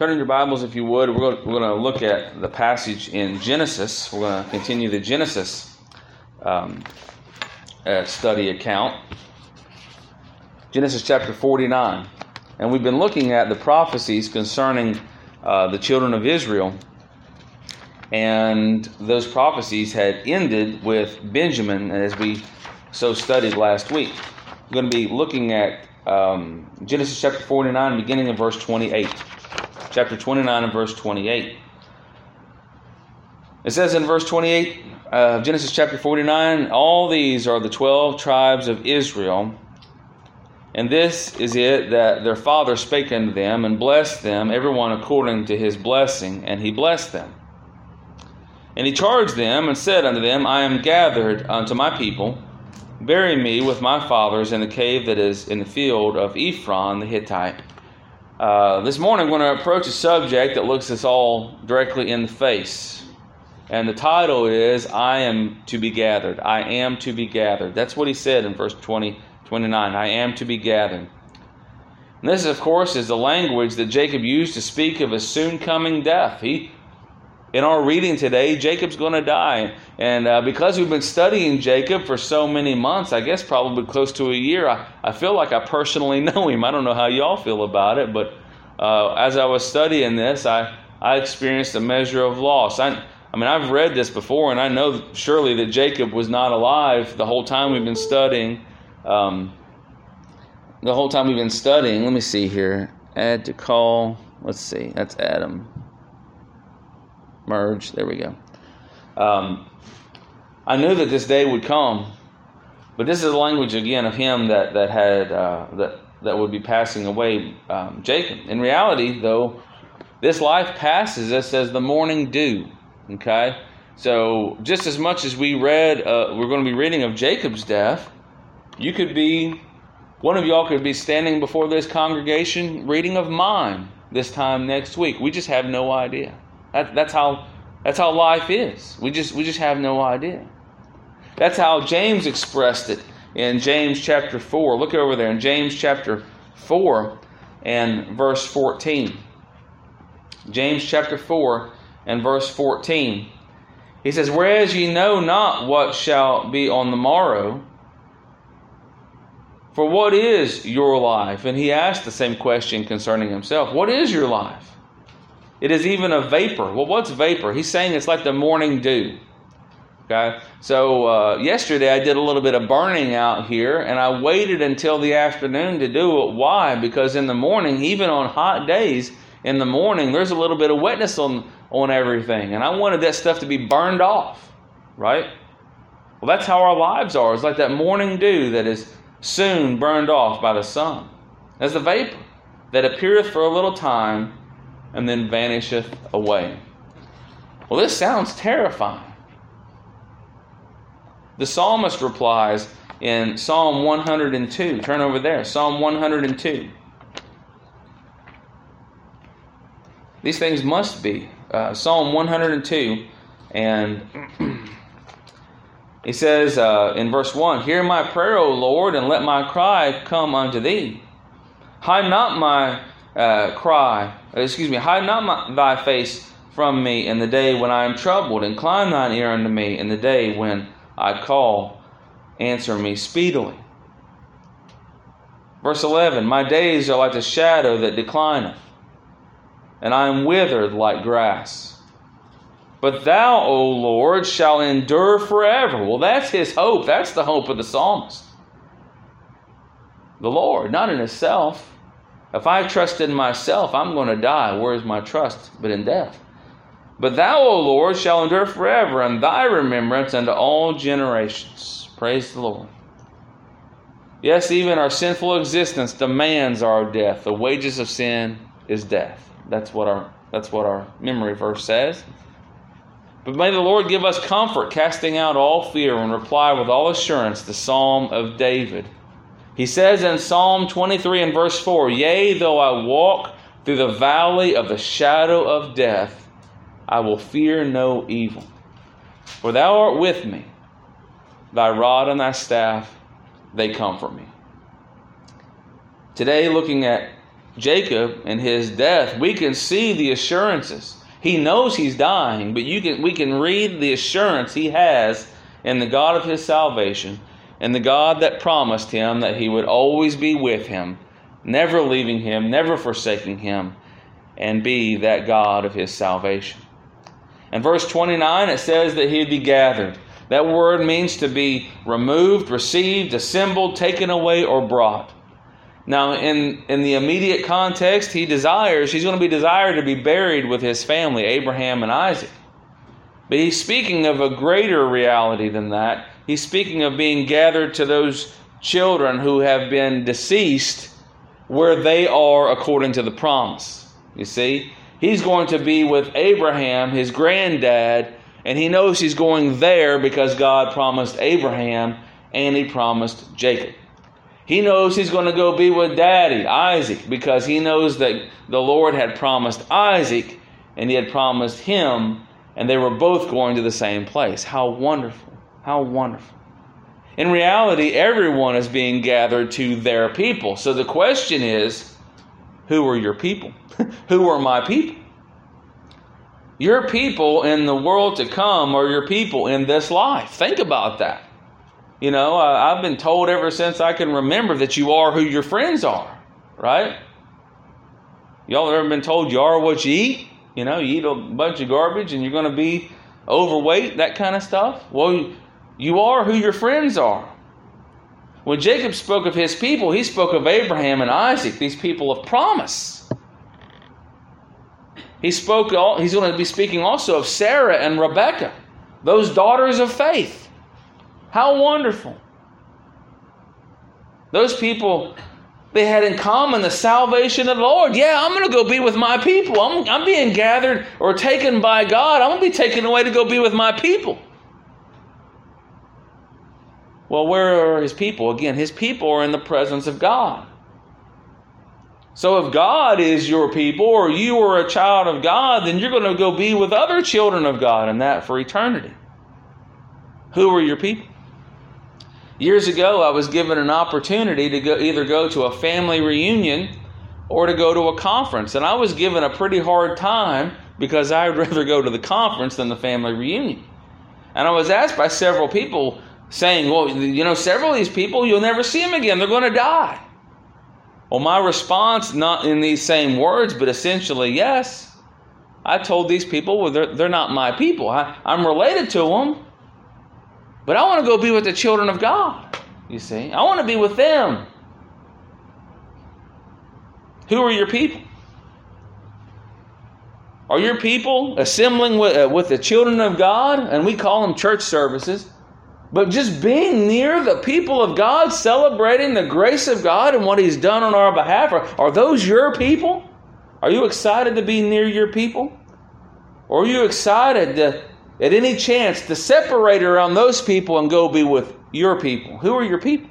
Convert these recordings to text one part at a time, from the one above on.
Turn in your Bibles, if you would. We're going to look at the passage in Genesis. We're going to continue the Genesis study account. Genesis chapter 49. And we've been looking at the prophecies concerning the children of Israel. And those prophecies had ended with Benjamin, as we so studied last week. We're going to be looking at Genesis chapter 49, beginning in verse 28. Chapter 29 and verse 28. It says in verse 28 of Genesis chapter 49, all these are the 12 tribes of Israel. And this is it that their father spake unto them, and blessed them, everyone according to his blessing, and he blessed them. And he charged them, and said unto them, I am gathered unto my people. Bury me with my fathers in the cave that is in the field of Ephron the Hittite. This morning I'm going to approach a subject that looks us all directly in the face. And the title is, I am to be gathered. I am to be gathered. That's what he said in verse 29. I am to be gathered. And this, of course, is the language that Jacob used to speak of his soon coming death. In our reading today, Jacob's going to die. And because we've been studying Jacob for so many months, I guess probably close to a year, I feel like I personally know him. I don't know how y'all feel about it, but as I was studying this, I experienced a measure of loss. I mean, I've read this before, and I know surely that Jacob was not alive the whole time we've been studying. Let me see here. Add to call. Let's see. That's Adam. Merge. There we go. I knew that this day would come, but this is the language again of him that would be passing away, Jacob. In reality, though, this life passes us as the morning dew. Okay, so just as much as we read, we're going to be reading of Jacob's death. One of y'all could be standing before this congregation reading of mine this time next week. We just have no idea. That's how life is. We just have no idea. That's how James expressed it in James chapter 4. Look over there in James chapter 4 and verse 14. James chapter 4 and verse 14. He says, whereas ye know not what shall be on the morrow, for what is your life? And he asked the same question concerning himself. What is your life? It is even a vapor. Well, what's vapor? He's saying it's like the morning dew. Okay? So yesterday I did a little bit of burning out here, and I waited until the afternoon to do it. Why? Because in the morning, even on hot days, in the morning, there's a little bit of wetness on everything. And I wanted that stuff to be burned off. Right? Well, that's how our lives are. It's like that morning dew that is soon burned off by the sun. As the vapor that appeareth for a little time and then vanisheth away. Well, this sounds terrifying. The psalmist replies in Psalm 102. Turn over there. Psalm 102. These things must be. Psalm 102. And he says in verse 1, hear my prayer, O Lord, and let my cry come unto thee. Hide not my hide not thy face from me in the day when I am troubled. Incline thine ear unto me in the day when I call. Answer me speedily. Verse 11, my days are like the shadow that declineth, and I am withered like grass. But thou, O Lord, shall endure forever. Well, that's his hope. That's the hope of the psalmist. The Lord, not in himself. If I trust in myself, I'm going to die. Where is my trust but in death? But thou, O Lord, shall endure forever, and thy remembrance unto all generations. Praise the Lord. Yes, even our sinful existence demands our death. The wages of sin is death. That's what our memory verse says. But may the Lord give us comfort, casting out all fear, and reply with all assurance the Psalm of David. He says in Psalm 23 and verse 4, yea, though I walk through the valley of the shadow of death, I will fear no evil. For thou art with me. Thy rod and thy staff, they comfort me. Today, looking at Jacob and his death, we can see the assurances. He knows he's dying, but we can read the assurance he has in the God of his salvation and the God that promised him that he would always be with him, never leaving him, never forsaking him, and be that God of his salvation. In verse 29, it says that he'd be gathered. That word means to be removed, received, assembled, taken away, or brought. Now, in the immediate context, he's going to be desired to be buried with his family, Abraham and Isaac. But he's speaking of a greater reality than that. He's speaking of being gathered to those children who have been deceased where they are according to the promise. You see, he's going to be with Abraham, his granddad, and he knows he's going there because God promised Abraham and he promised Jacob. He knows he's going to go be with Daddy, Isaac, because he knows that the Lord had promised Isaac and he had promised him, and they were both going to the same place. How wonderful. How wonderful. In reality, everyone is being gathered to their people. So the question is, who are your people? Who are my people? Your people in the world to come are your people in this life. Think about that. You know, I've been told ever since I can remember that you are who your friends are, right? Y'all have ever been told you are what you eat? You know, you eat a bunch of garbage and you're going to be overweight, that kind of stuff. Well, you are who your friends are. When Jacob spoke of his people, he spoke of Abraham and Isaac, these people of promise. He's going to be speaking also of Sarah and Rebekah, those daughters of faith. How wonderful. Those people, they had in common the salvation of the Lord. Yeah, I'm going to go be with my people. I'm being gathered or taken by God. I'm going to be taken away to go be with my people. Well, where are his people? Again, his people are in the presence of God. So if God is your people, or you are a child of God, then you're going to go be with other children of God, and that for eternity. Who are your people? Years ago, I was given an opportunity to either go to a family reunion or to go to a conference. And I was given a pretty hard time because I'd rather go to the conference than the family reunion. And I was asked by several people saying, well, you know, several of these people, you'll never see them again. They're going to die. Well, my response, not in these same words, but essentially, yes. I told these people, well, they're not my people. I'm related to them. But I want to go be with the children of God, you see. I want to be with them. Who are your people? Are your people assembling with the children of God? And we call them church services. But just being near the people of God, celebrating the grace of God and what He's done on our behalf. Are those your people? Are you excited to be near your people? Or are you excited to, at any chance, to separate around those people and go be with your people? Who are your people?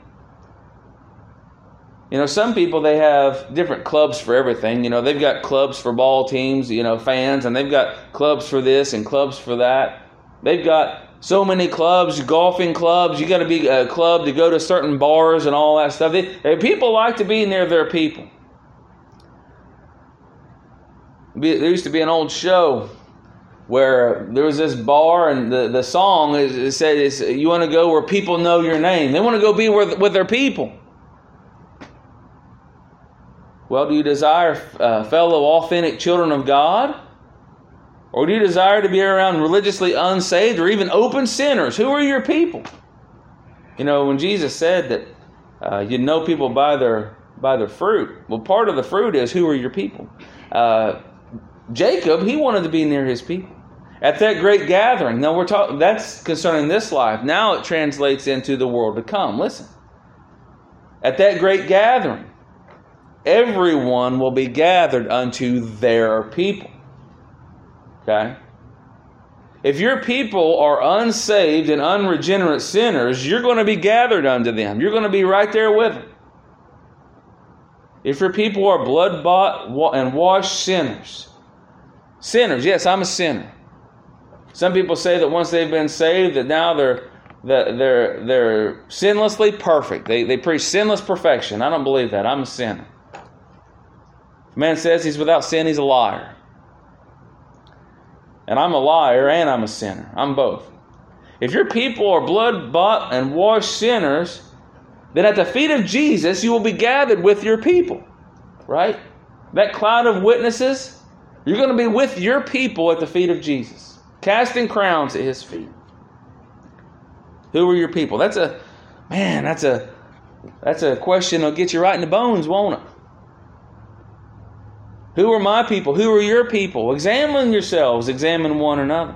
You know, some people, they have different clubs for everything. You know, they've got clubs for ball teams, you know, fans, and they've got clubs for this and clubs for that. They've got so many clubs, golfing clubs. You got to be a club to go to certain bars and all that stuff. People like to be near their people. There used to be an old show where there was this bar, and the song said, you want to go where people know your name. They want to go be with their people. Well, do you desire fellow authentic children of God? Or do you desire to be around religiously unsaved or even open sinners? Who are your people? You know, when Jesus said that you know people by their fruit, well, part of the fruit is, who are your people? Jacob, he wanted to be near his people. At that great gathering, now that's concerning this life. Now it translates into the world to come. Listen. At that great gathering, everyone will be gathered unto their people. Okay? If your people are unsaved and unregenerate sinners, you're going to be gathered unto them. You're going to be right there with them. If your people are blood-bought and washed sinners, yes, I'm a sinner. Some people say that once they've been saved, that now they're sinlessly perfect. They preach sinless perfection. I don't believe that. I'm a sinner. If a man says he's without sin, he's a liar. And I'm a liar and I'm a sinner. I'm both. If your people are blood-bought and washed sinners, then at the feet of Jesus you will be gathered with your people. Right? That cloud of witnesses, you're going to be with your people at the feet of Jesus, casting crowns at his feet. Who are your people? That's a question that'll get you right in the bones, won't it? Who are my people? Who are your people? Examine yourselves. Examine one another.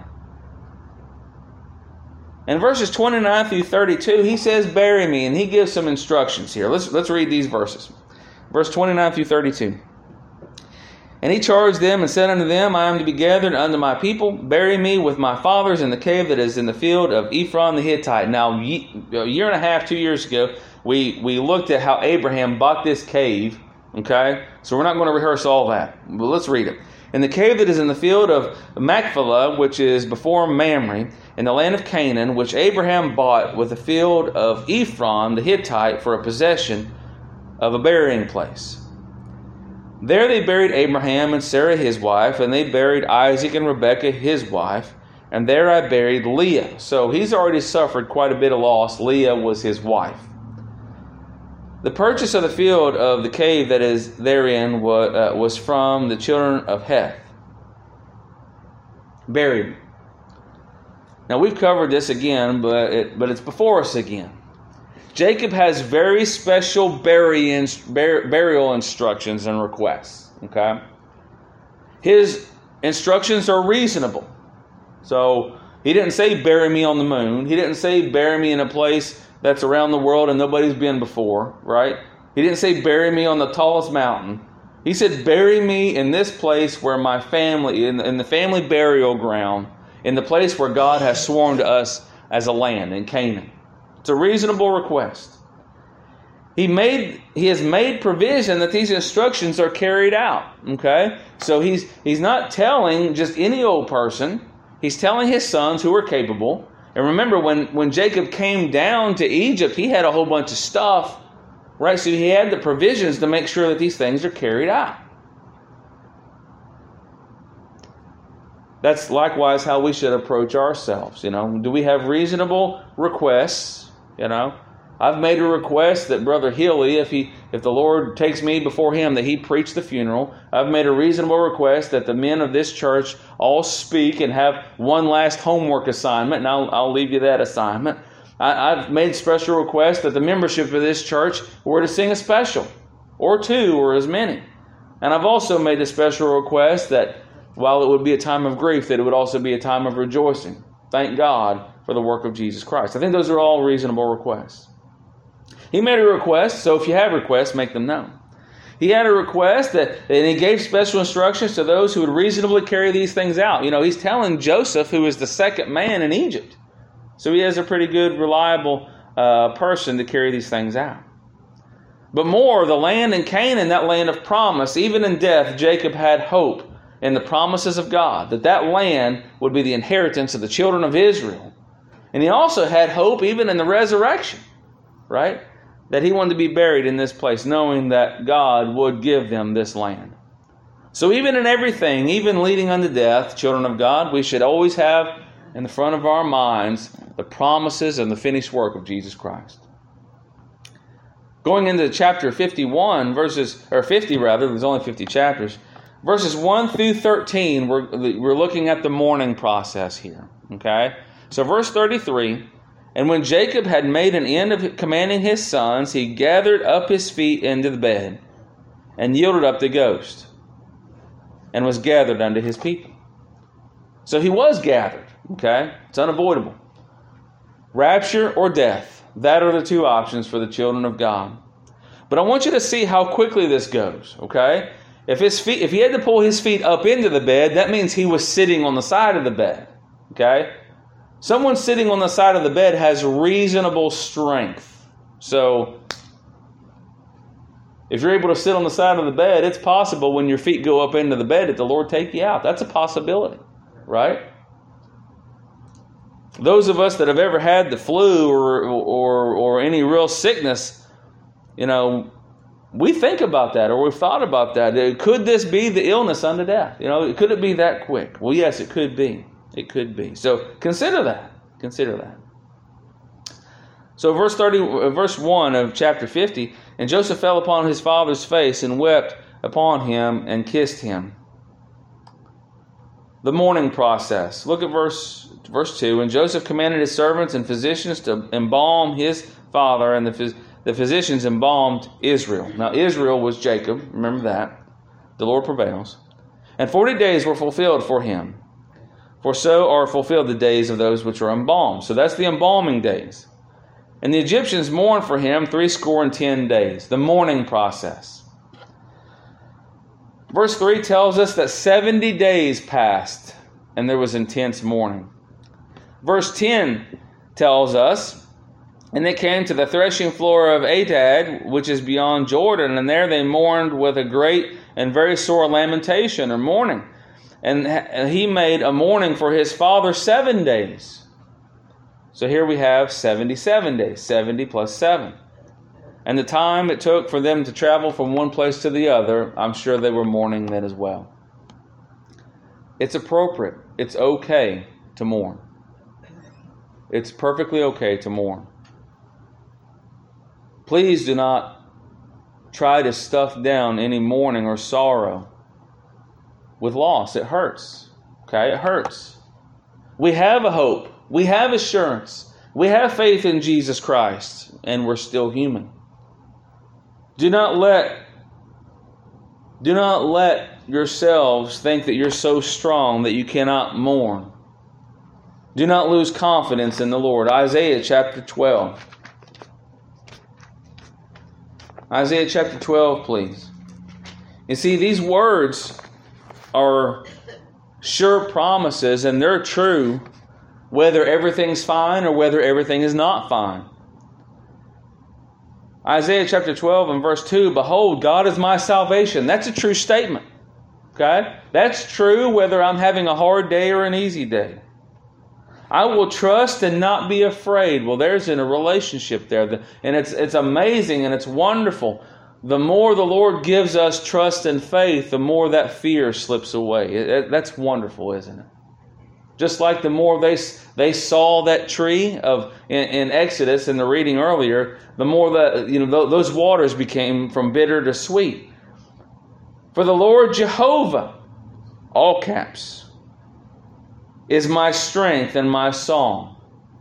In verses 29 through 32, he says, bury me, and he gives some instructions here. Let's read these verses. Verse 29 through 32. And he charged them and said unto them, I am to be gathered unto my people. Bury me with my fathers in the cave that is in the field of Ephron the Hittite. Now, a year and a half, 2 years ago, we looked at how Abraham bought this cave. Okay? So we're not going to rehearse all that. But let's read it. In the cave that is in the field of Machpelah, which is before Mamre, in the land of Canaan, which Abraham bought with the field of Ephron the Hittite for a possession of a burying place. There they buried Abraham and Sarah his wife, and they buried Isaac and Rebekah his wife, and there I buried Leah. So he's already suffered quite a bit of loss. Leah was his wife. The purchase of the field of the cave that is therein was from the children of Heth. Buried. Now we've covered this again, but it's before us again. Jacob has very special burial instructions and requests. Okay, his instructions are reasonable. So he didn't say bury me on the moon. He didn't say bury me in a place that's around the world and nobody's been before, right? He didn't say bury me on the tallest mountain. He said bury me in this place where my family, in the family burial ground, in the place where God has sworn to us as a land in Canaan. It's a reasonable request. He has made provision that these instructions are carried out. Okay? So he's not telling just any old person. He's telling his sons who are capable. And remember, when Jacob came down to Egypt, he had a whole bunch of stuff, right? So he had the provisions to make sure that these things are carried out. That's likewise how we should approach ourselves. Do we have reasonable requests? I've made a request that Brother Healy, if the Lord takes me before him, that he preach the funeral. I've made a reasonable request that the men of this church all speak and have one last homework assignment, and I'll leave you that assignment. I've made special requests that the membership of this church were to sing a special, or two, or as many. And I've also made a special request that while it would be a time of grief, that it would also be a time of rejoicing. Thank God for the work of Jesus Christ. I think those are all reasonable requests. He made a request, so if you have requests, make them known. He had a request and he gave special instructions to those who would reasonably carry these things out. He's telling Joseph, who is the second man in Egypt. So he has a pretty good, reliable person to carry these things out. But more, the land in Canaan, that land of promise, even in death, Jacob had hope in the promises of God, that land would be the inheritance of the children of Israel. And he also had hope even in the resurrection, right? That he wanted to be buried in this place, knowing that God would give them this land. So even in everything, even leading unto death, children of God, we should always have in the front of our minds the promises and the finished work of Jesus Christ. Going into chapter 51, 50 rather, there's only 50 chapters. Verses 1 through 13, we're looking at the mourning process here. Okay? So verse 33, and when Jacob had made an end of commanding his sons, he gathered up his feet into the bed and yielded up the ghost and was gathered unto his people. So he was gathered. Okay? It's unavoidable. Rapture or death. That are the two options for the children of God. But I want you to see how quickly this goes. Okay? If he had to pull his feet up into the bed, that means he was sitting on the side of the bed. Okay? Someone sitting on the side of the bed has reasonable strength. So, if you're able to sit on the side of the bed, it's possible when your feet go up into the bed that the Lord take you out. That's a possibility, right? Those of us that have ever had the flu or any real sickness, we think about that, or we've thought about that. Could this be the illness unto death? Could it be that quick? Well, yes, it could be. It could be. So consider that. Consider that. So verse 1 of chapter 50, and Joseph fell upon his father's face and wept upon him and kissed him. The mourning process. Look at verse 2. And Joseph commanded his servants and physicians to embalm his father, and the physicians embalmed Israel. Now Israel was Jacob. Remember that. The Lord prevails. And 40 days were fulfilled for him. For so are fulfilled the days of those which are embalmed. So that's the embalming days. And the Egyptians mourned for him 70 days. The mourning process. Verse 3 tells us that 70 days passed and there was intense mourning. Verse 10 tells us, and they came to the threshing floor of Atad, which is beyond Jordan, and there they mourned with a great and very sore lamentation or mourning. And he made a mourning for his father 7 days. So here we have 77 days, 70 plus 7. And the time it took for them to travel from one place to the other, I'm sure they were mourning that as well. It's appropriate. It's okay to mourn. It's perfectly okay to mourn. Please do not try to stuff down any mourning or sorrow with loss. It hurts. Okay? It hurts. We have a hope. We have assurance. We have faith in Jesus Christ, and we're still human. Do not let yourselves think that you're so strong that you cannot mourn. Do not lose confidence in the Lord. Isaiah chapter 12. Isaiah chapter 12, please. You see, these words are sure promises, and they're true whether everything's fine or whether everything is not fine. Isaiah chapter 12 and verse 2, behold, God is my salvation. That's a true statement. Okay? That's true whether I'm having a hard day or an easy day. I will trust and not be afraid. Well, there's a relationship there. And it's amazing and it's wonderful. The more the Lord gives us trust and faith, the more that fear slips away. That's wonderful, isn't it? Just like the more they saw that tree in Exodus in the reading earlier, the more that those waters became from bitter to sweet. For the Lord Jehovah, all caps, is my strength and my song.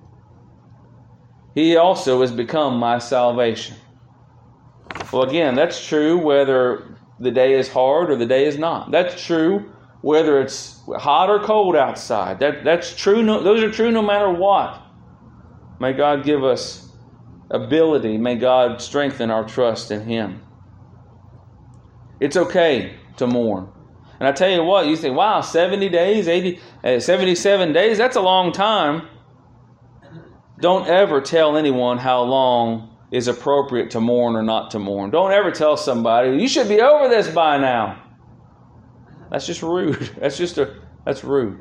He also has become my salvation. Well, again, that's true whether the day is hard or the day is not. That's true whether it's hot or cold outside. That's true. Those are true no matter what. May God give us ability. May God strengthen our trust in Him. It's okay to mourn. And I tell you what, you think, wow, 70 days, 77 days, that's a long time. Don't ever tell anyone how long is appropriate to mourn or not to mourn. Don't ever tell somebody, you should be over this by now. That's just rude. That's rude.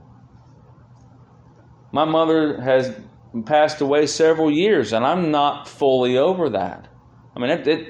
My mother has passed away several years, and I'm not fully over that. I mean,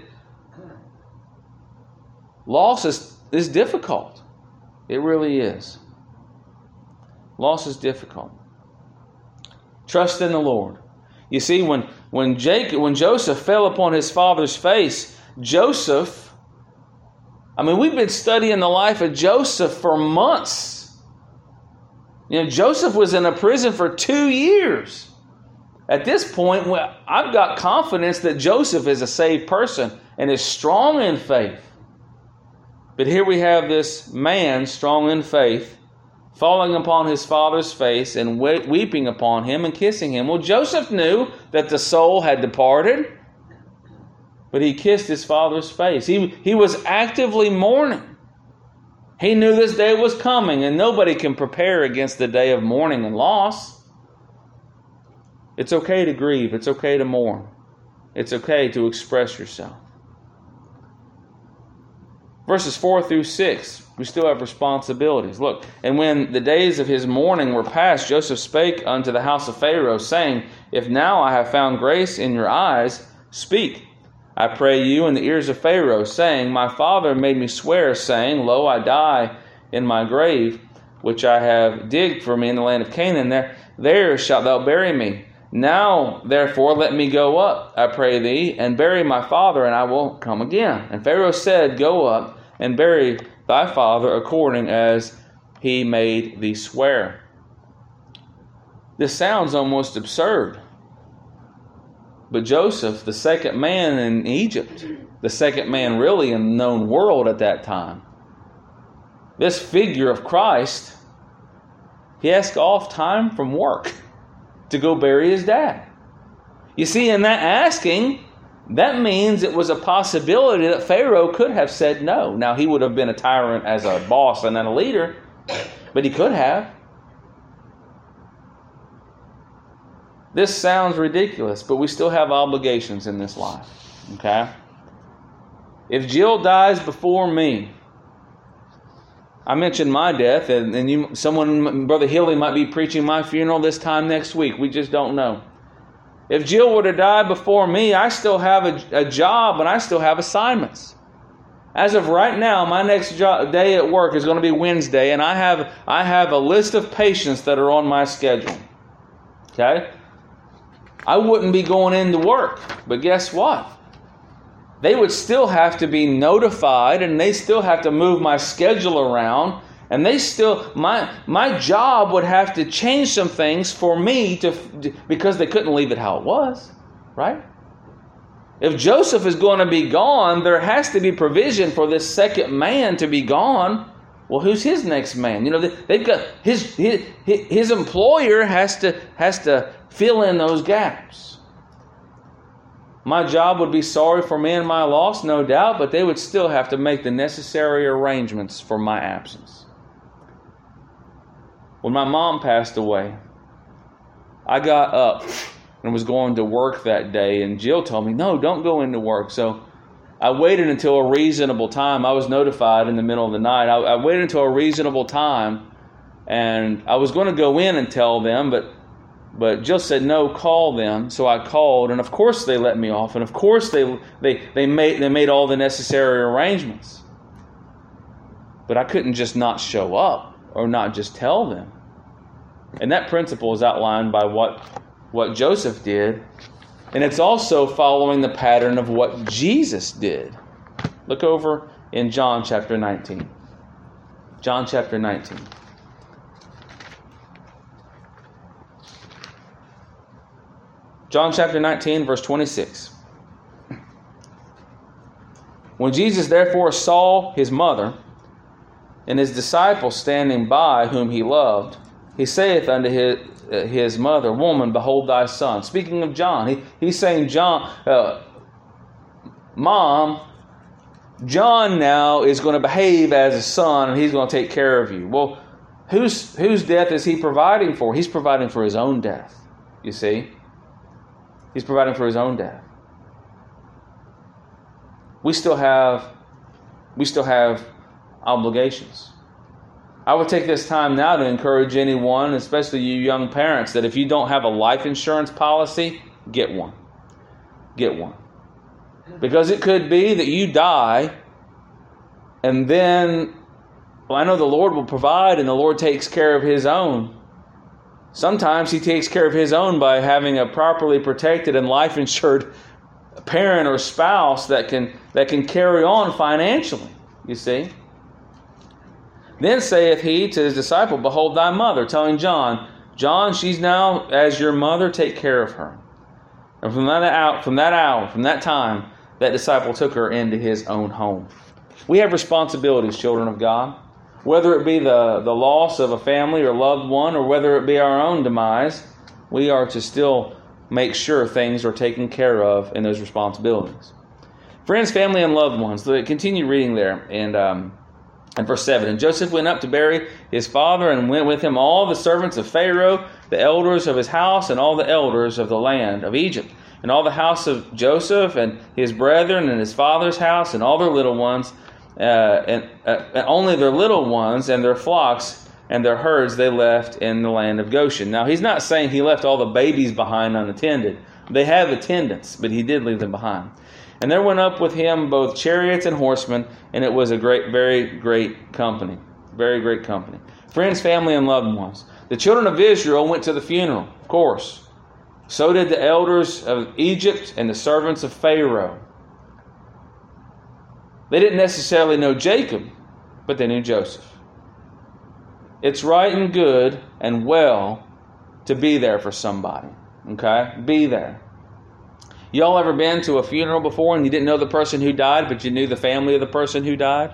loss is difficult. It really is. Loss is difficult. Trust in the Lord. You see, when Joseph fell upon his father's face, Joseph, we've been studying the life of Joseph for months. Joseph was in a prison for 2 years. At this point, I've got confidence that Joseph is a saved person and is strong in faith. But here we have this man, strong in faith, falling upon his father's face and weeping upon him and kissing him. Well, Joseph knew that the soul had departed, but he kissed his father's face. He was actively mourning. He knew this day was coming, and nobody can prepare against the day of mourning and loss. It's okay to grieve. It's okay to mourn. It's okay to express yourself. Verses 4 through 6, we still have responsibilities. Look, and when the days of his mourning were past, Joseph spake unto the house of Pharaoh, saying, if now I have found grace in your eyes, speak. I pray you, in the ears of Pharaoh, saying, My father made me swear, saying, Lo, I die in my grave, which I have digged for me in the land of Canaan. There shalt thou bury me. Now, therefore, let me go up, I pray thee, and bury my father, and I will come again. And Pharaoh said, Go up, and bury thy father according as he made thee swear. This sounds almost absurd. But Joseph, the second man in Egypt, the second man really in the known world at that time, this figure of Christ, he asked off time from work to go bury his dad. You see, in that asking, that means it was a possibility that Pharaoh could have said no. Now, he would have been a tyrant as a boss and then a leader, but he could have. This sounds ridiculous, but we still have obligations in this life. Okay? If Jill dies before me, I mentioned my death, and Brother Hilly might be preaching my funeral this time next week. We just don't know. If Jill were to die before me, I still have a job and I still have assignments. As of right now, my next day at work is going to be Wednesday, and I have a list of patients that are on my schedule. Okay? I wouldn't be going into work, but guess what? They would still have to be notified, and they still have to move my schedule around, and my job would have to change some things for me because they couldn't leave it how it was, right? If Joseph is going to be gone, there has to be provision for this second man to be gone. Well, who's his next man? They've got his employer has to fill in those gaps. My job would be sorry for me and my loss, no doubt, but they would still have to make the necessary arrangements for my absence. When my mom passed away, I got up and was going to work that day, and Jill told me, no, don't go into work. So I waited until a reasonable time. I was notified in the middle of the night. I waited until a reasonable time, and I was going to go in and tell them, but Jill said, no, call them. So I called, and of course they let me off, and of course they made all the necessary arrangements. But I couldn't just not show up or not just tell them. And that principle is outlined by what Joseph did. And it's also following the pattern of what Jesus did. Look over in John chapter 19. John chapter 19. John chapter 19, verse 26. When Jesus therefore saw his mother and his disciples standing by, whom he loved, he saith unto his mother, Woman, behold thy son. Speaking of John, he's saying, Mom, John now is going to behave as a son, and he's going to take care of you. Well, whose death is he providing for? He's providing for his own death, you see. He's providing for his own death. We still have obligations. I would take this time now to encourage anyone, especially you young parents, that if you don't have a life insurance policy, get one. Get one. Because it could be that you die, and then, I know the Lord will provide, and the Lord takes care of his own. Sometimes he takes care of his own by having a properly protected and life insured parent or spouse that can carry on financially, you see. Then saith he to his disciple, Behold thy mother, telling John, she's now as your mother, take care of her. And from that time, that disciple took her into his own home. We have responsibilities, children of God. Whether it be the loss of a family or loved one, or whether it be our own demise, we are to still make sure things are taken care of in those responsibilities. Friends, family, and loved ones. So continue reading there. And verse 7, And Joseph went up to bury his father, and went with him all the servants of Pharaoh, the elders of his house, and all the elders of the land of Egypt, and all the house of Joseph, and his brethren, and his father's house, and all their little ones, and only their little ones, and their flocks, and their herds they left in the land of Goshen. Now, he's not saying he left all the babies behind unattended. They have attendants, but he did leave them behind. And there went up with him both chariots and horsemen, and it was a great, very great company. Very great company. Friends, family, and loved ones. The children of Israel went to the funeral, of course. So did the elders of Egypt and the servants of Pharaoh. They didn't necessarily know Jacob, but they knew Joseph. It's right and good and well to be there for somebody. Okay? Be there. Y'all ever been to a funeral before and you didn't know the person who died, but you knew the family of the person who died?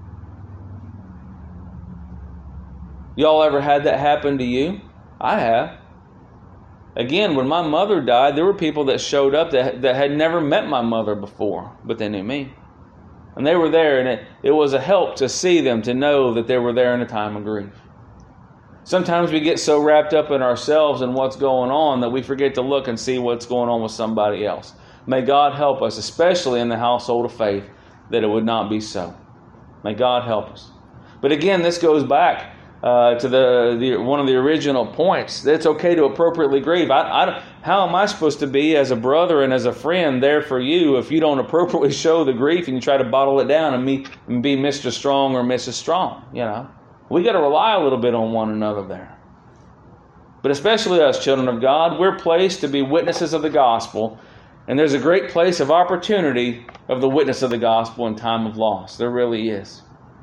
Y'all ever had that happen to you? I have. Again, when my mother died, there were people that showed up that had never met my mother before, but they knew me. And they were there, and it was a help to see them, to know that they were there in a time of grief. Sometimes we get so wrapped up in ourselves and what's going on that we forget to look and see what's going on with somebody else. May God help us, especially in the household of faith, that it would not be so. May God help us. But again, this goes back to the one of the original points. That it's okay to appropriately grieve. How am I supposed to be as a brother and as a friend there for you if you don't appropriately show the grief and you try to bottle it down and be Mr. Strong or Mrs. Strong? You know, we got to rely a little bit on one another there. But especially us, children of God, we're placed to be witnesses of the gospel, and there's a great place of opportunity of the witness of the gospel in time of loss. There really is.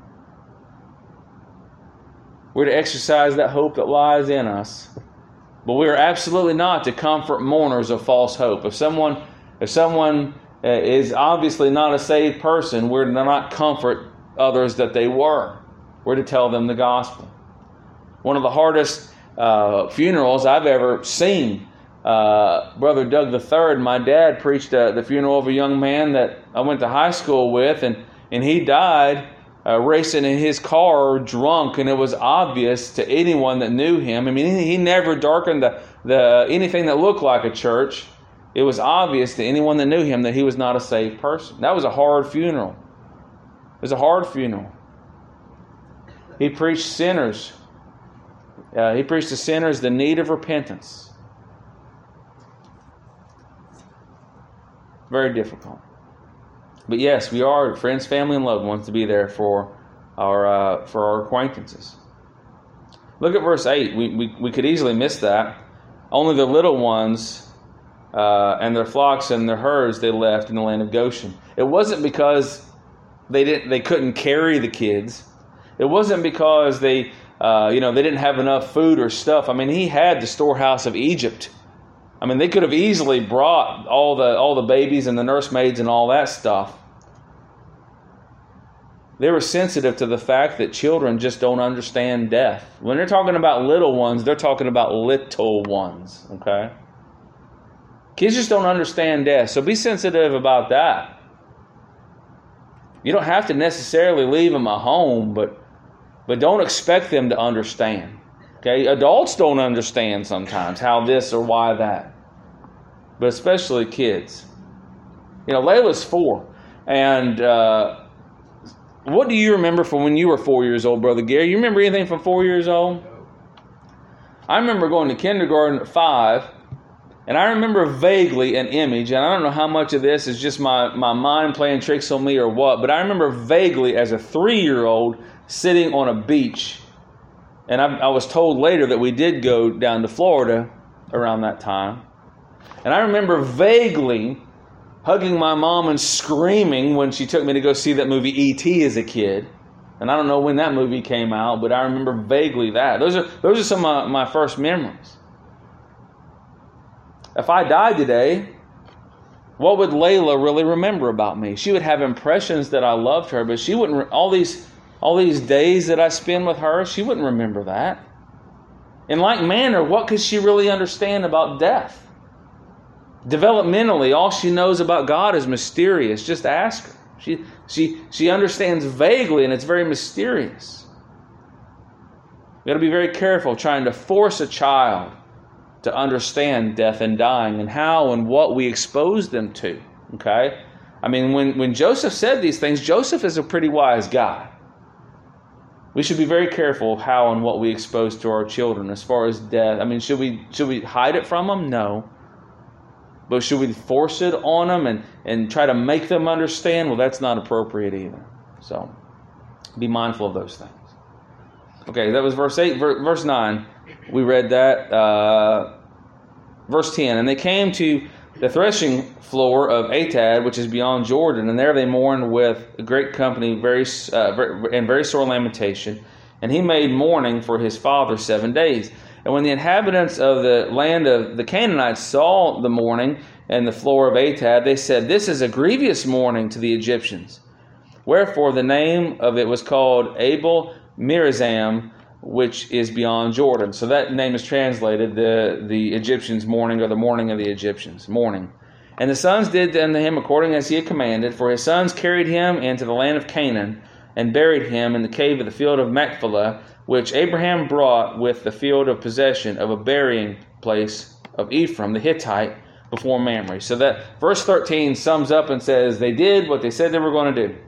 We're to exercise that hope that lies in us. But we are absolutely not to comfort mourners of false hope. If someone is obviously not a saved person, we're to not comfort others that they were. We're to tell them the gospel. One of the hardest funerals I've ever seen, Brother Doug III, my dad preached the funeral of a young man that I went to high school with, and he died racing in his car drunk, and it was obvious to anyone that knew him. I mean, he never darkened the anything that looked like a church. It was obvious to anyone that knew him that he was not a saved person. That was a hard funeral. It was a hard funeral. He preached sinners. He preached to sinners the need of repentance. Very difficult. But yes, we are, friends, family, and loved ones, to be there for our acquaintances. Look at verse 8. We could easily miss that. Only the little ones and their flocks and their herds they left in the land of Goshen. It wasn't because they couldn't carry the kids. It wasn't because they didn't have enough food or stuff. I mean, he had the storehouse of Egypt. I mean, they could have easily brought all the babies and the nursemaids and all that stuff. They were sensitive to the fact that children just don't understand death. When they're talking about little ones, they're talking about little ones, okay? Kids just don't understand death, so be sensitive about that. You don't have to necessarily leave them at home, but don't expect them to understand. Okay, adults don't understand sometimes how this or why that, but especially kids. You know, Layla's 4, and what do you remember from when you were 4 years old, Brother Gary? You remember anything from 4 years old? I remember going to kindergarten at 5, and I remember vaguely an image, and I don't know how much of this is just my mind playing tricks on me or what, but I remember vaguely as a 3-year-old sitting on a beach. And I was told later that we did go down to Florida around that time. And I remember vaguely hugging my mom and screaming when she took me to go see that movie E.T. as a kid. And I don't know when that movie came out, but I remember vaguely that. Those are some of my first memories. If I died today, what would Layla really remember about me? She would have impressions that I loved her, but she wouldn't. All these days that I spend with her, she wouldn't remember that. In like manner, what could she really understand about death? Developmentally, all she knows about God is mysterious. Just ask her. She understands vaguely, and it's very mysterious. We've got to be very careful trying to force a child to understand death and dying and how and what we expose them to. Okay? I mean, when Joseph said these things, Joseph is a pretty wise guy. We should be very careful how and what we expose to our children as far as death. I mean, should we hide it from them? No. But should we force it on them and try to make them understand? Well, that's not appropriate either. So be mindful of those things. Okay, that was verse 8. Verse 9, we read that. Verse 10, and they came to the threshing floor of Atad, which is beyond Jordan, and there they mourned with a great company, very sore lamentation. And he made mourning for his father 7 days. And when the inhabitants of the land of the Canaanites saw the mourning and the floor of Atad, they said, "This is a grievous mourning to the Egyptians." Wherefore the name of it was called Abel Miriam, which is beyond Jordan. So that name is translated the Egyptians' mourning, or the mourning of the Egyptians, mourning. And the sons did unto him according as he had commanded, for his sons carried him into the land of Canaan, and buried him in the cave of the field of Machpelah, which Abraham brought with the field of possession of a burying place of Ephraim the Hittite before Mamre. So that verse 13 sums up and says they did what they said they were going to do.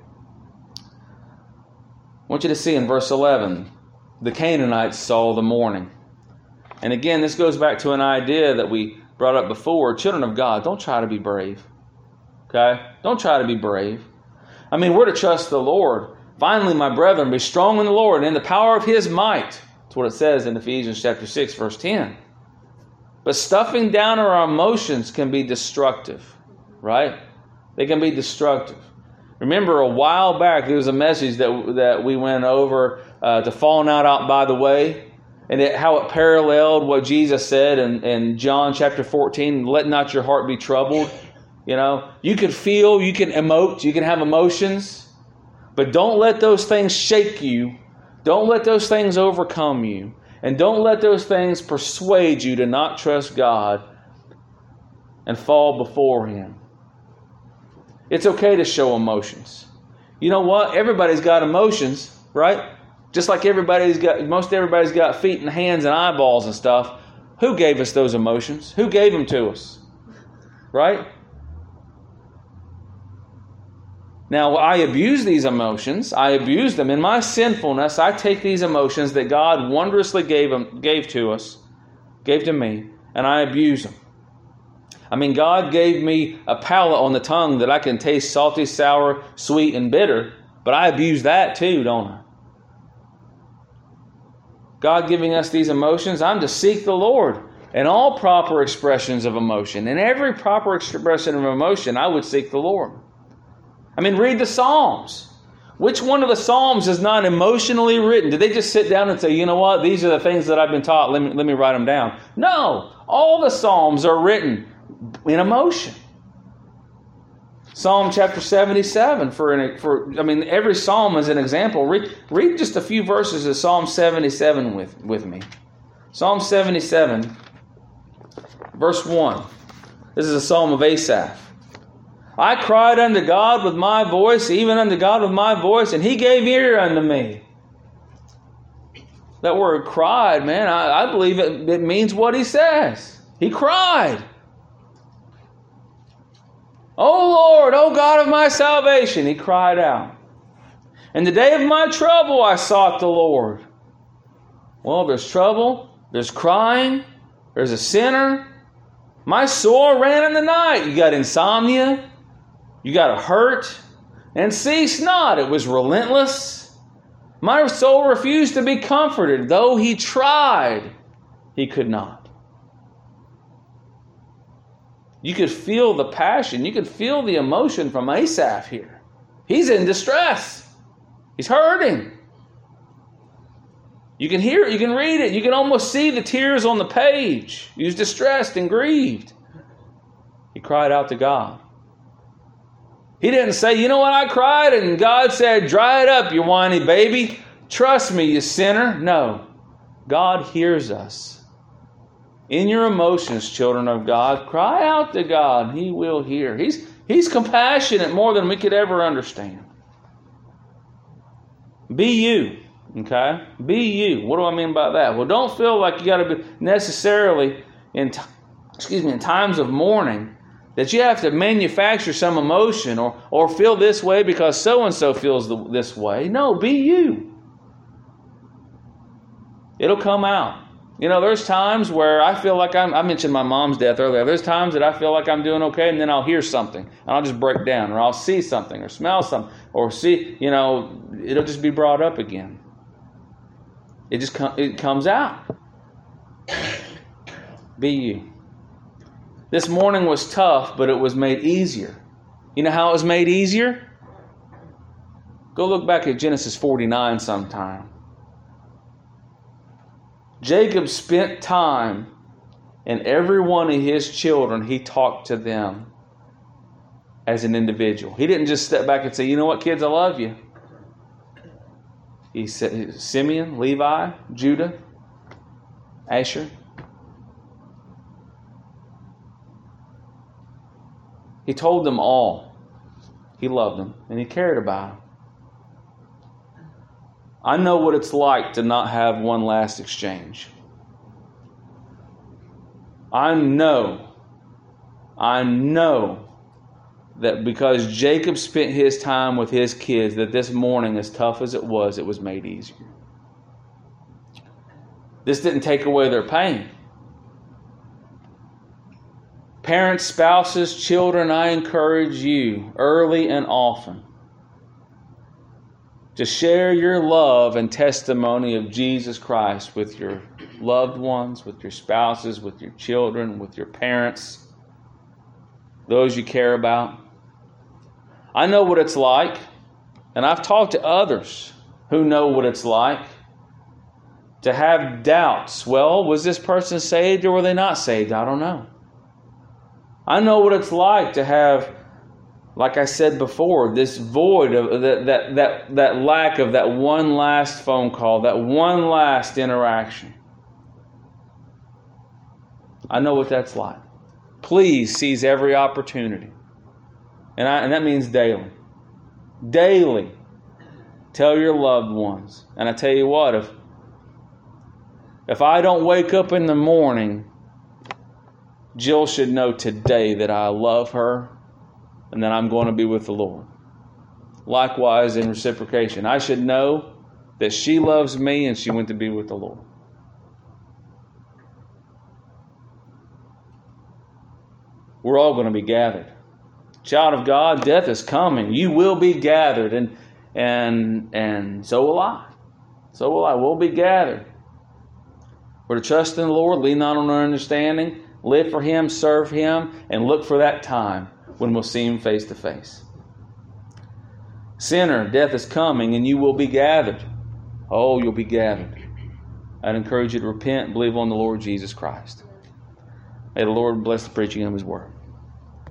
I want you to see in verse 11, the Canaanites saw the mourning. And again, this goes back to an idea that we brought up before. Children of God, don't try to be brave. Okay? Don't try to be brave. I mean, we're to trust the Lord. Finally, my brethren, be strong in the Lord and in the power of His might. That's what it says in Ephesians chapter 6, verse 10. But stuffing down our emotions can be destructive, right? They can be destructive. Remember, a while back, there was a message that we went over to falling out by the way, and how it paralleled what Jesus said in John chapter 14, let not your heart be troubled. You know, you can feel, you can emote, you can have emotions, but don't let those things shake you. Don't let those things overcome you. And don't let those things persuade you to not trust God and fall before Him. It's okay to show emotions. You know what? Everybody's got emotions, right? Just like most everybody's got feet and hands and eyeballs and stuff. Who gave us those emotions? Who gave them to us? Right? Now, I abuse these emotions. I abuse them. In my sinfulness, I take these emotions that God wondrously gave to us, gave to me, and I abuse them. I mean, God gave me a palate on the tongue that I can taste salty, sour, sweet, and bitter, but I abuse that too, don't I? God giving us these emotions, I'm to seek the Lord in all proper expressions of emotion. In every proper expression of emotion, I would seek the Lord. I mean, read the Psalms. Which one of the Psalms is not emotionally written? Did they just sit down and say, you know what, these are the things that I've been taught, let me write them down? No, all the Psalms are written in emotion. Psalm chapter 77, every Psalm is an example. Read just a few verses of Psalm 77 with me. Psalm 77, verse 1. This is a Psalm of Asaph. I cried unto God with my voice, even unto God with my voice, and He gave ear unto me. That word cried, man, I believe it means what He says. He cried. O Lord, O God of my salvation, He cried out. In the day of my trouble I sought the Lord. Well, there's trouble, there's crying, there's a sinner. My soul ran in the night. You got insomnia. You got a hurt, and cease not. It was relentless. My soul refused to be comforted. Though he tried, he could not. You could feel the passion. You could feel the emotion from Asaph here. He's in distress. He's hurting. You can hear it. You can read it. You can almost see the tears on the page. He was distressed and grieved. He cried out to God. He didn't say, you know what, I cried, and God said, dry it up, you whiny baby. Trust me, you sinner. No. God hears us. In your emotions, children of God, cry out to God. He will hear. He's compassionate more than we could ever understand. Be you. Okay? Be you. What do I mean by that? Well, don't feel like you got to be necessarily in times of mourning that you have to manufacture some emotion or feel this way because so-and-so feels this way. No, be you. It'll come out. You know, there's times where I feel like I mentioned my mom's death earlier. There's times that I feel like I'm doing okay, and then I'll hear something, and I'll just break down, or I'll see something, or smell something, or see, it'll just be brought up again. It comes out. Be you. This morning was tough, but it was made easier. You know how it was made easier? Go look back at Genesis 49 sometime. Jacob spent time, and every one of his children, he talked to them as an individual. He didn't just step back and say, you know what, kids, I love you. He said Simeon, Levi, Judah, Asher. He told them all he loved them and he cared about them. I know what it's like to not have one last exchange. I know that because Jacob spent his time with his kids, that this morning, as tough as it was made easier. This didn't take away their pain. Parents, spouses, children, I encourage you early and often to share your love and testimony of Jesus Christ with your loved ones, with your spouses, with your children, with your parents, those you care about. I know what it's like, and I've talked to others who know what it's like to have doubts. Well, was this person saved or were they not saved? I don't know. I know what it's like to have, like I said before, this void of that lack of that one last phone call, that one last interaction. I know what that's like. Please seize every opportunity. And that means daily. Daily. Tell your loved ones. And I tell you what, if I don't wake up in the morning, Jill should know today that I love her and that I'm going to be with the Lord. Likewise, in reciprocation, I should know that she loves me and she went to be with the Lord. We're all going to be gathered. Child of God, death is coming. You will be gathered, and so will I. So will I. We'll be gathered. We're to trust in the Lord, lean not on our understanding, live for Him, serve Him, and look for that time when we'll see Him face to face. Sinner, death is coming, and you will be gathered. Oh, you'll be gathered. I'd encourage you to repent and believe on the Lord Jesus Christ. May the Lord bless the preaching of His word.